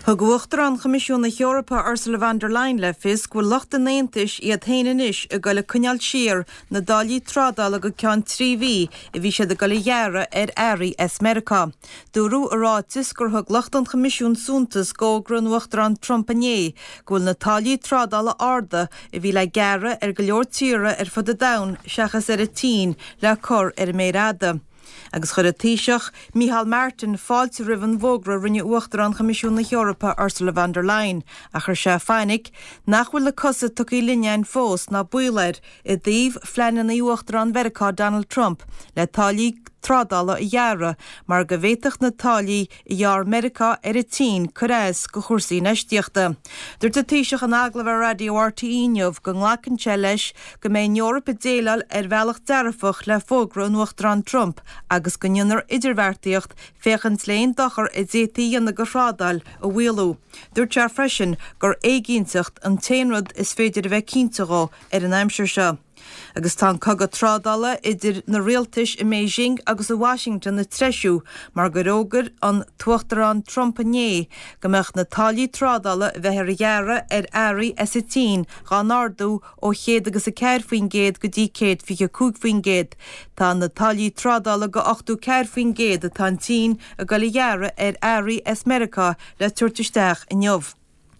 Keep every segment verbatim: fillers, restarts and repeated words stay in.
Thugwachttar an Comisiúna Eorpa Ursula von der Leyen le fios go lucht an éantais iad théanann is a go le cúineáil siar na dálaí trádal go ceann trí bhí i bhí siad a go le dhearra ar airí es Merica. Dúrú a ráitis gur thug lucht an Comisiún Súntas gógra nuachtar an Trompané go bhfuil na tálaí trádal a arda i bhí le gearra ar go leor tíre ar fud a dain seachas ar a tín le cur ar méráda. Agus chur a tíiseach, Micheál Martin fáilte rivan bhógra rinne uachtar an Comisiúna Eorpa Ursula von der Leyen a chur sé fáinnig nach bhfuil le cosa tucaí linneáin fós ná bualéir i dtíobh fleanan na uachtar an Merica Donald Trump le tálaí trádala i dhearra mar go bhféadfadh na tálaí i dhearr Merica ar a tín coréis go chórsaí neistíochta. Dúirt a tíiseach an aglah radio R T E neamh go nglacann sé leis go mé Eorpa déalal ar bhealach dearfach le fógra nuachtar an Trump agus go nionnar idirmhairtíocht féchans léon dochar i dtétaí anna go rádal a bhuailú. Dúirt sé freisin gur éigínsacht an téanrad is féidir a bheith cíntará ar an aimsir seo. Agus tá cogad trádala idir na rialtais i Beijing agus a Washington na treisiú mar go rógar an tuachtar an Trompané go meach na tálaí trádala bheith ar dhearra ar airí es a tín gan ardú ó chéad agus a ceir faoin géad go dtí céad fiche cúig faoin géad. Tá na tálaí trádala go ochtú ceir faoin géad a tá tín a go le dhearra ar airí es Merica le tuairtisteach i neamh.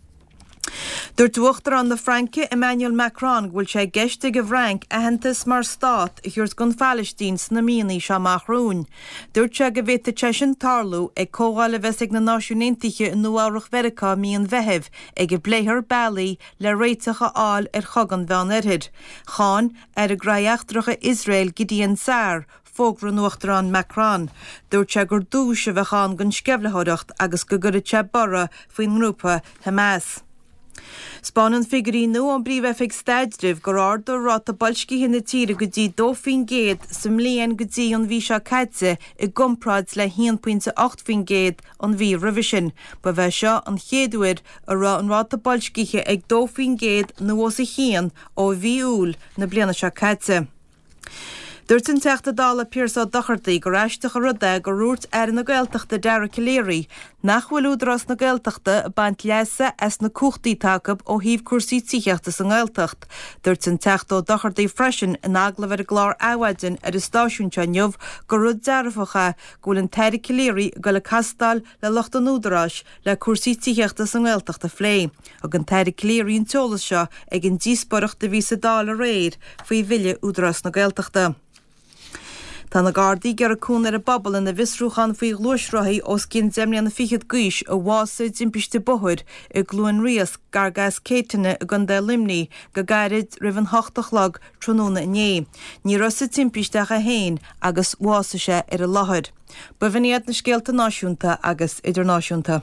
Dúirt uachtar an na Franke Emmanuel Macron bhfuil sé geiste go bhrank a hentas mar stát i thuairt gon Phalistín na míonaí seo Machrún. Dúirt sé go bhfuil te sin tarlú ag cógáil a bheits na náisiúntaithe in nuamhrach Merica míon bheitheh ag go bléithir bailí le réiteacha áil ar chogan bhean irthid. Cháin ar a graíochtdracha Israel Gideon Sar fógra nuachtar an Macron. Dúirt sé gur dúis a bheitán gon sceblathireacht agus go gurad sé bara faoin ngrúpa Hamas. Spánan figurí nó an bríomhefik staiddrih gur ardú rát a bolsci hinna tíre go dtí dófin géad sam líon go dtí an bhí seo caite i gompraid le one point eight fin géad an bhí revision, ba bheith seo an chéadúir a rá an rát a bolsciche ag dófin géad nó os a chéan ó bhí úl na bliana seo caite. Dúirt an teachta dála Pierce Doherty go ráisteach a ruda go rúirt ar na Gaeltachta deara Caléirí nach bhfuil údras na Gaeltachta baint leasa as na cúchtaí takeab ó híomh cuasaí tíochtas an Gaeltacht. Dúirt an teachta Doherty freisin in aglah ar a glár áhaidin ar is stáisiúnte neamh go rud dearfacha gúil an teir Caléirí go le castal le locht an údarás le cuasaí tíochtas an Gaeltachta flé. Ag an teir Caléirí an teolas seo ag an díospóireacht de bhí sa dála réir faoi bhile údras na Gaeltachta. Tá na Gardaí gur a cún ar a bobbal in na visrúchan faoi glúisrothaí os cinn zemlí an na fichiad gúis a bhása dimpiste bohuir i glúin rias gargas céitine a gan de limní go gairid rivan hochtach lag tróna iné. Ní rosa timpisteach a héin agus bhása sé ar a láthir. Ba bhíad na scéalta náisiúnta agus idirnáisiúnta.